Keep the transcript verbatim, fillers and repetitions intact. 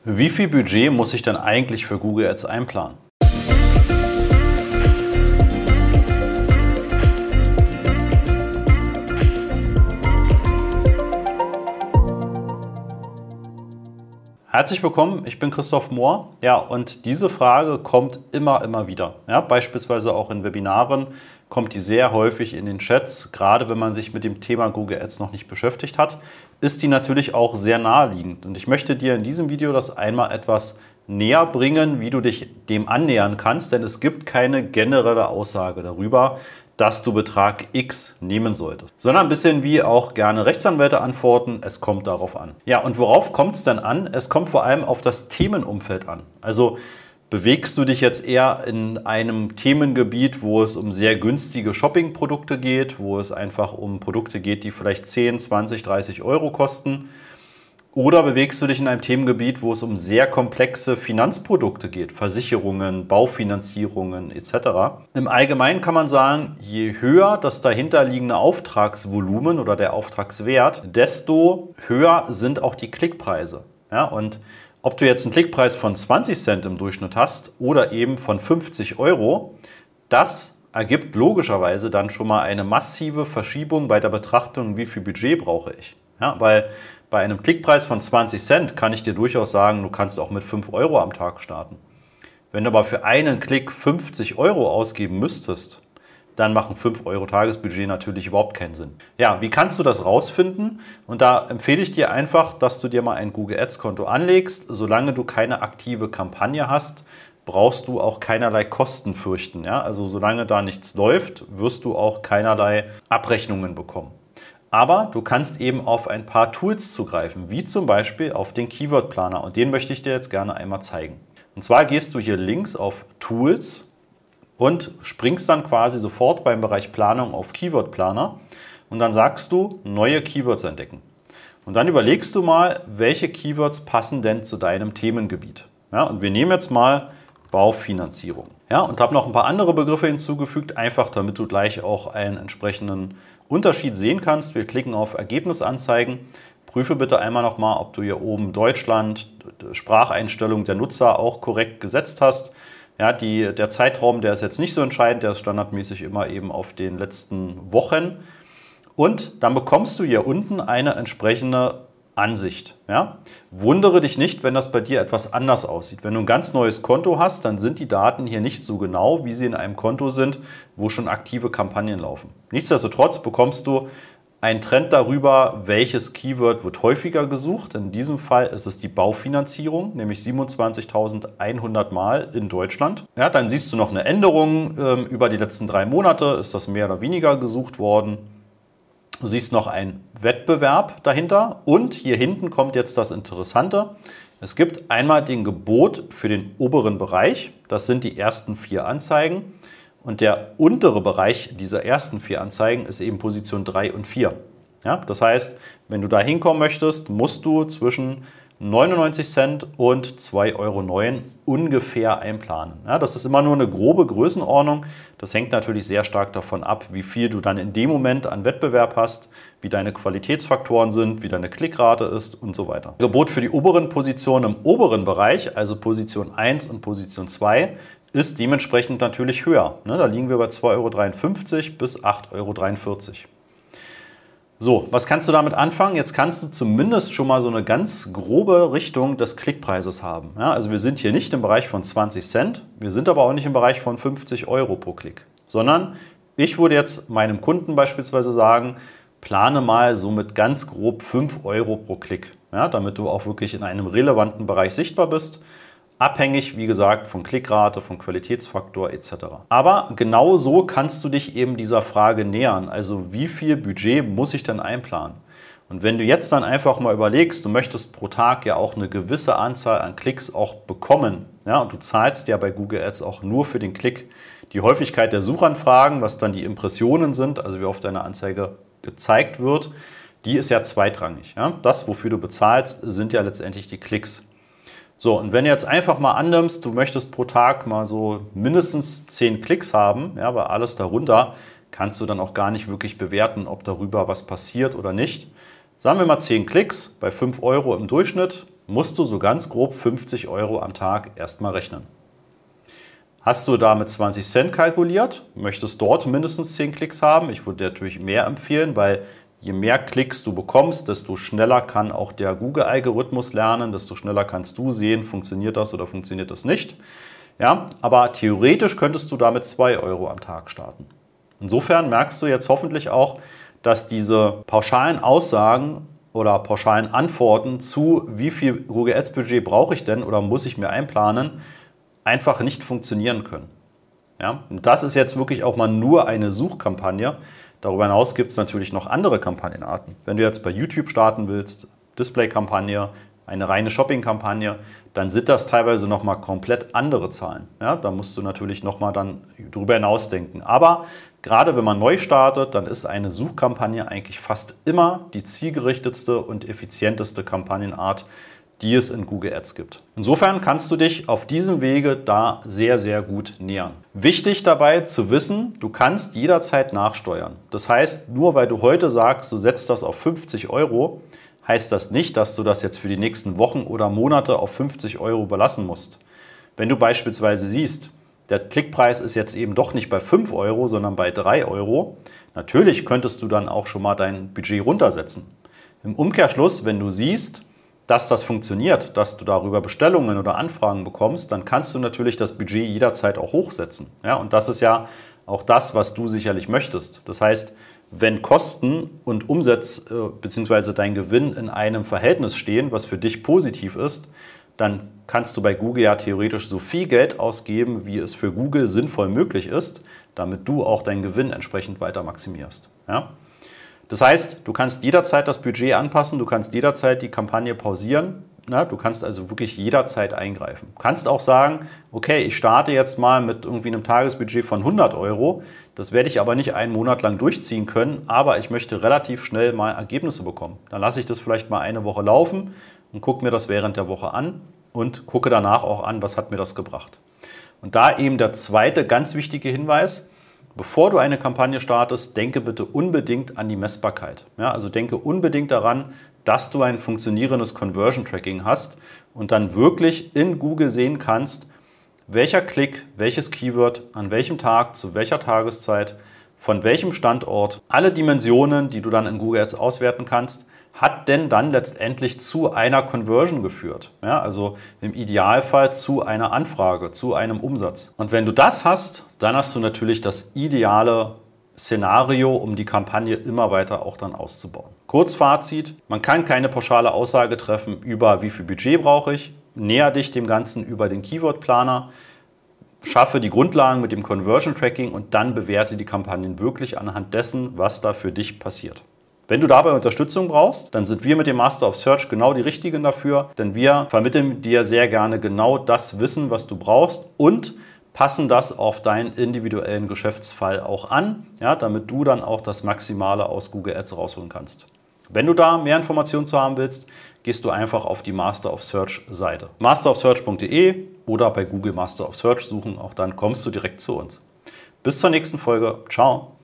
Wie viel Budget muss ich denn eigentlich für Google Ads einplanen? Herzlich willkommen, ich bin Christoph Mohr. Ja, und diese Frage kommt immer, immer wieder. Ja, beispielsweise auch in Webinaren kommt die sehr häufig in den Chats. Gerade wenn man sich mit dem Thema Google Ads noch nicht beschäftigt hat, ist die natürlich auch sehr naheliegend. Und ich möchte dir in diesem Video das einmal etwas näher bringen, wie du dich dem annähern kannst, denn es gibt keine generelle Aussage darüber, dass du Betrag X nehmen solltest, sondern ein bisschen wie auch gerne Rechtsanwälte antworten, es kommt darauf an. Ja, und worauf kommt es denn an? Es kommt vor allem auf das Themenumfeld an. Also bewegst du dich jetzt eher in einem Themengebiet, wo es um sehr günstige Shoppingprodukte geht, wo es einfach um Produkte geht, die vielleicht zehn, zwanzig, dreißig Euro kosten? Oder bewegst du dich in einem Themengebiet, wo es um sehr komplexe Finanzprodukte geht, Versicherungen, Baufinanzierungen et cetera. Im Allgemeinen kann man sagen, je höher das dahinterliegende Auftragsvolumen oder der Auftragswert, desto höher sind auch die Klickpreise. Ja, und ob du jetzt einen Klickpreis von zwanzig Cent im Durchschnitt hast oder eben von fünfzig Euro, das ergibt logischerweise dann schon mal eine massive Verschiebung bei der Betrachtung, wie viel Budget brauche ich. Ja, weil bei einem Klickpreis von zwanzig Cent kann ich dir durchaus sagen, du kannst auch mit fünf Euro am Tag starten. Wenn du aber für einen Klick fünfzig Euro ausgeben müsstest, dann machen fünf Euro Tagesbudget natürlich überhaupt keinen Sinn. Ja, wie kannst du das rausfinden? Und da empfehle ich dir einfach, dass du dir mal ein Google Ads Konto anlegst. Solange du keine aktive Kampagne hast, brauchst du auch keinerlei Kosten fürchten. Ja? Also solange da nichts läuft, wirst du auch keinerlei Abrechnungen bekommen. Aber du kannst eben auf ein paar Tools zugreifen, wie zum Beispiel auf den Keyword Planer. Und den möchte ich dir jetzt gerne einmal zeigen. Und zwar gehst du hier links auf Tools und springst dann quasi sofort beim Bereich Planung auf Keyword Planer. Und dann sagst du, neue Keywords entdecken. Und dann überlegst du mal, welche Keywords passen denn zu deinem Themengebiet. Ja, und wir nehmen jetzt mal Baufinanzierung. Ja, und habe noch ein paar andere Begriffe hinzugefügt, einfach damit du gleich auch einen entsprechenden Unterschied sehen kannst. Wir klicken auf Ergebnisanzeigen. Prüfe bitte einmal nochmal, ob du hier oben Deutschland, Spracheinstellung der Nutzer auch korrekt gesetzt hast. Ja, die, der Zeitraum, der ist jetzt nicht so entscheidend, der ist standardmäßig immer eben auf den letzten Wochen. Und dann bekommst du hier unten eine entsprechende Ansicht. Ja? Wundere dich nicht, wenn das bei dir etwas anders aussieht. Wenn du ein ganz neues Konto hast, dann sind die Daten hier nicht so genau, wie sie in einem Konto sind, wo schon aktive Kampagnen laufen. Nichtsdestotrotz bekommst du einen Trend darüber, welches Keyword wird häufiger gesucht. In diesem Fall ist es die Baufinanzierung, nämlich siebenundzwanzigtausendeinhundert Mal in Deutschland. Ja, dann siehst du noch eine Änderung. Ähm, über die letzten drei Monate ist das mehr oder weniger gesucht worden. Du siehst noch einen Wettbewerb dahinter und hier hinten kommt jetzt das Interessante. Es gibt einmal den Gebot für den oberen Bereich, das sind die ersten vier Anzeigen und der untere Bereich dieser ersten vier Anzeigen ist eben Position drei und vier. Ja, das heißt, wenn du da hinkommen möchtest, musst du zwischen neunundneunzig Cent und zwei Euro neun ungefähr einplanen. Ja, das ist immer nur eine grobe Größenordnung. Das hängt natürlich sehr stark davon ab, wie viel du dann in dem Moment an Wettbewerb hast, wie deine Qualitätsfaktoren sind, wie deine Klickrate ist und so weiter. Gebot für die oberen Positionen im oberen Bereich, also Position eins und Position zwei, ist dementsprechend natürlich höher. Da liegen wir bei zwei Euro dreiundfünfzig bis acht Euro dreiundvierzig. So, was kannst du damit anfangen? Jetzt kannst du zumindest schon mal so eine ganz grobe Richtung des Klickpreises haben. Ja, also wir sind hier nicht im Bereich von zwanzig Cent, wir sind aber auch nicht im Bereich von fünfzig Euro pro Klick, sondern ich würde jetzt meinem Kunden beispielsweise sagen, plane mal so mit ganz grob fünf Euro pro Klick, ja, damit du auch wirklich in einem relevanten Bereich sichtbar bist. Abhängig, wie gesagt, von Klickrate, von Qualitätsfaktor et cetera. Aber genau so kannst du dich eben dieser Frage nähern. Also wie viel Budget muss ich denn einplanen? Und wenn du jetzt dann einfach mal überlegst, du möchtest pro Tag ja auch eine gewisse Anzahl an Klicks auch bekommen, ja, und du zahlst ja bei Google Ads auch nur für den Klick. Die Häufigkeit der Suchanfragen, was dann die Impressionen sind, also wie oft deine Anzeige gezeigt wird, die ist ja zweitrangig. Ja? Das, wofür du bezahlst, sind ja letztendlich die Klicks. So, und wenn du jetzt einfach mal annimmst, du möchtest pro Tag mal so mindestens zehn Klicks haben, ja, weil alles darunter kannst du dann auch gar nicht wirklich bewerten, ob darüber was passiert oder nicht. Sagen wir mal zehn Klicks bei fünf Euro im Durchschnitt, musst du so ganz grob fünfzig Euro am Tag erstmal rechnen. Hast du da mit zwanzig Cent kalkuliert, möchtest dort mindestens zehn Klicks haben? Ich würde dir natürlich mehr empfehlen, weil je mehr Klicks du bekommst, desto schneller kann auch der Google-Algorithmus lernen, desto schneller kannst du sehen, funktioniert das oder funktioniert das nicht. Ja, aber theoretisch könntest du damit zwei Euro am Tag starten. Insofern merkst du jetzt hoffentlich auch, dass diese pauschalen Aussagen oder pauschalen Antworten zu, wie viel Google Ads Budget brauche ich denn oder muss ich mir einplanen, einfach nicht funktionieren können. Ja? Und das ist jetzt wirklich auch mal nur eine Suchkampagne. Darüber hinaus gibt es natürlich noch andere Kampagnenarten. Wenn du jetzt bei YouTube starten willst, Display-Kampagne, eine reine Shopping-Kampagne, dann sind das teilweise nochmal komplett andere Zahlen. Ja? Da musst du natürlich nochmal dann drüber hinaus denken. Aber gerade wenn man neu startet, dann ist eine Suchkampagne eigentlich fast immer die zielgerichtetste und effizienteste Kampagnenart, die es in Google Ads gibt. Insofern kannst du dich auf diesem Wege da sehr, sehr gut nähern. Wichtig dabei zu wissen, du kannst jederzeit nachsteuern. Das heißt, nur weil du heute sagst, du setzt das auf fünfzig Euro, heißt das nicht, dass du das jetzt für die nächsten Wochen oder Monate auf fünfzig Euro belassen musst. Wenn du beispielsweise siehst, der Klickpreis ist jetzt eben doch nicht bei fünf Euro, sondern bei drei Euro, natürlich könntest du dann auch schon mal dein Budget runtersetzen. Im Umkehrschluss, wenn du siehst, dass das funktioniert, dass du darüber Bestellungen oder Anfragen bekommst, dann kannst du natürlich das Budget jederzeit auch hochsetzen. Ja, und das ist ja auch das, was du sicherlich möchtest. Das heißt, wenn Kosten und Umsatz äh, bzw. dein Gewinn in einem Verhältnis stehen, was für dich positiv ist, dann kannst du bei Google ja theoretisch so viel Geld ausgeben, wie es für Google sinnvoll möglich ist, damit du auch deinen Gewinn entsprechend weiter maximierst. Ja? Das heißt, du kannst jederzeit das Budget anpassen, du kannst jederzeit die Kampagne pausieren, ne? Du kannst also wirklich jederzeit eingreifen. Du kannst auch sagen, okay, ich starte jetzt mal mit irgendwie einem Tagesbudget von hundert Euro, das werde ich aber nicht einen Monat lang durchziehen können, aber ich möchte relativ schnell mal Ergebnisse bekommen. Dann lasse ich das vielleicht mal eine Woche laufen und gucke mir das während der Woche an und gucke danach auch an, was hat mir das gebracht. Und da eben der zweite ganz wichtige Hinweis: Bevor du eine Kampagne startest, denke bitte unbedingt an die Messbarkeit. Ja, also denke unbedingt daran, dass du ein funktionierendes Conversion Tracking hast und dann wirklich in Google sehen kannst, welcher Klick, welches Keyword, an welchem Tag, zu welcher Tageszeit, von welchem Standort, alle Dimensionen, die du dann in Google Ads auswerten kannst, hat denn dann letztendlich zu einer Conversion geführt. Ja, also im Idealfall zu einer Anfrage, zu einem Umsatz. Und wenn du das hast, dann hast du natürlich das ideale Szenario, um die Kampagne immer weiter auch dann auszubauen. Kurzfazit: Man kann keine pauschale Aussage treffen über wie viel Budget brauche ich. Näher dich dem Ganzen über den Keyword-Planer. Schaffe die Grundlagen mit dem Conversion Tracking und dann bewerte die Kampagnen wirklich anhand dessen, was da für dich passiert. Wenn du dabei Unterstützung brauchst, dann sind wir mit dem Master of Search genau die Richtigen dafür, denn wir vermitteln dir sehr gerne genau das Wissen, was du brauchst und passen das auf deinen individuellen Geschäftsfall auch an, ja, damit du dann auch das Maximale aus Google Ads rausholen kannst. Wenn du da mehr Informationen zu haben willst, gehst du einfach auf die Master of Search Seite. master of search punkt de oder bei Google Master of Search suchen, auch dann kommst du direkt zu uns. Bis zur nächsten Folge. Ciao.